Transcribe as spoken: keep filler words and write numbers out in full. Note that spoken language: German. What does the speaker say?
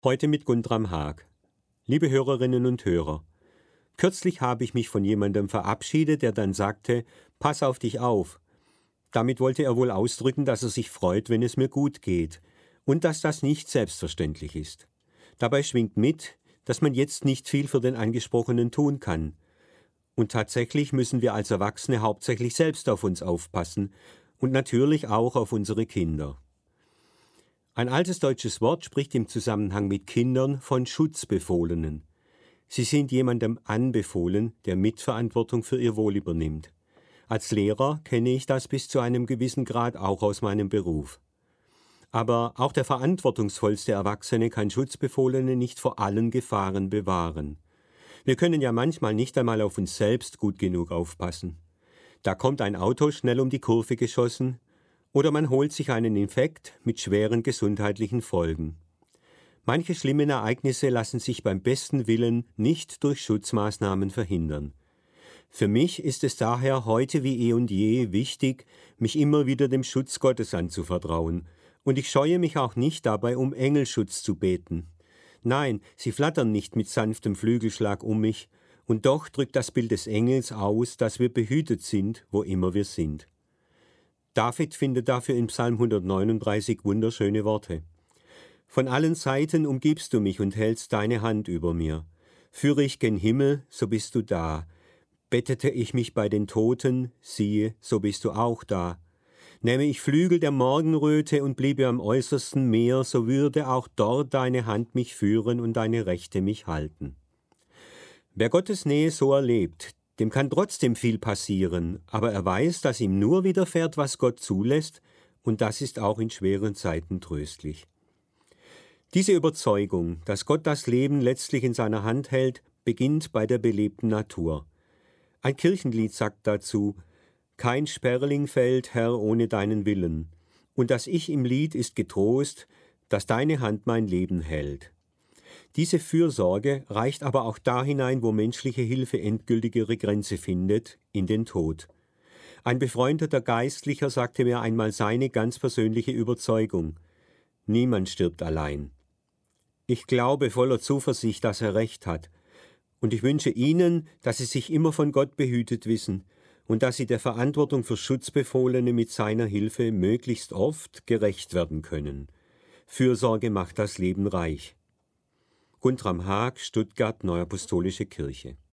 Heute mit Guntram Haag. Liebe Hörerinnen und Hörer, kürzlich habe ich mich von jemandem verabschiedet, der dann sagte, pass auf dich auf. Damit wollte er wohl ausdrücken, dass er sich freut, wenn es mir gut geht und dass das nicht selbstverständlich ist. Dabei schwingt mit, dass man jetzt nicht viel für den Angesprochenen tun kann. Und tatsächlich müssen wir als Erwachsene hauptsächlich selbst auf uns aufpassen und natürlich auch auf unsere Kinder. Ein altes deutsches Wort spricht im Zusammenhang mit Kindern von Schutzbefohlenen. Sie sind jemandem anbefohlen, der Mitverantwortung für ihr Wohl übernimmt. Als Lehrer kenne ich das bis zu einem gewissen Grad auch aus meinem Beruf. Aber auch der verantwortungsvollste Erwachsene kann Schutzbefohlene nicht vor allen Gefahren bewahren. Wir können ja manchmal nicht einmal auf uns selbst gut genug aufpassen. Da kommt ein Auto schnell um die Kurve geschossen, oder man holt sich einen Infekt mit schweren gesundheitlichen Folgen. Manche schlimmen Ereignisse lassen sich beim besten Willen nicht durch Schutzmaßnahmen verhindern. Für mich ist es daher heute wie eh und je wichtig, mich immer wieder dem Schutz Gottes anzuvertrauen, und ich scheue mich auch nicht dabei, um Engelschutz zu beten. Nein, sie flattern nicht mit sanftem Flügelschlag um mich, und doch drückt das Bild des Engels aus, dass wir behütet sind, wo immer wir sind. David findet dafür in Psalm hundertneununddreißig wunderschöne Worte. Von allen Seiten umgibst du mich und hältst deine Hand über mir. Führe ich gen Himmel, so bist du da. Bettete ich mich bei den Toten, siehe, so bist du auch da. Nähme ich Flügel der Morgenröte und bliebe am äußersten Meer, so würde auch dort deine Hand mich führen und deine Rechte mich halten. Wer Gottes Nähe so erlebt, dem kann trotzdem viel passieren, aber er weiß, dass ihm nur widerfährt, was Gott zulässt, und das ist auch in schweren Zeiten tröstlich. Diese Überzeugung, dass Gott das Leben letztlich in seiner Hand hält, beginnt bei der belebten Natur. Ein Kirchenlied sagt dazu: Kein Sperling fällt, Herr, ohne deinen Willen, und das Ich im Lied ist getrost, dass deine Hand mein Leben hält. Diese Fürsorge reicht aber auch da hinein, wo menschliche Hilfe endgültig ihre Grenze findet, in den Tod. Ein befreundeter Geistlicher sagte mir einmal seine ganz persönliche Überzeugung: Niemand stirbt allein. Ich glaube voller Zuversicht, dass er recht hat, und ich wünsche Ihnen, dass Sie sich immer von Gott behütet wissen und dass Sie der Verantwortung für Schutzbefohlene mit seiner Hilfe möglichst oft gerecht werden können. Fürsorge macht das Leben reich. Guntram Haag, Stuttgart, Neuapostolische Kirche.